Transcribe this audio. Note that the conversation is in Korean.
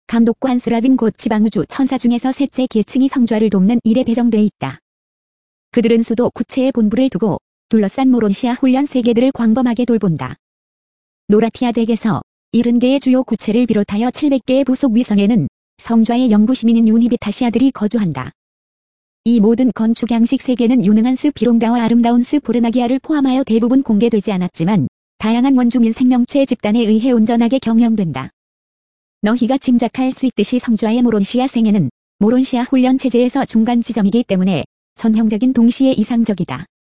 감독관 스라빈 곧 지방우주 천사 중에서 셋째 계층이 성좌를 돕는 일에 배정돼 있다. 그들은 수도 구체의 본부를 두고 둘러싼 모론시아 훈련 세계들을 광범하게 돌본다. 노라티아 덱에서 70개의 주요 구체를 비롯하여 700개의 부속 위성에는 성좌의 영구 시민인 유니비타시아들이 거주한다. 이 모든 건축 양식 세계는 유능한 스피롱다와 아름다운 스포르나기아를 포함하여 대부분 공개되지 않았지만 다양한 원주민 생명체 집단에 의해 온전하게 경영된다. 너희가 짐작할 수 있듯이 성좌의 모론시아 생애는 모론시아 훈련 체제에서 중간 지점이기 때문에 전형적인 동시에 이상적이다.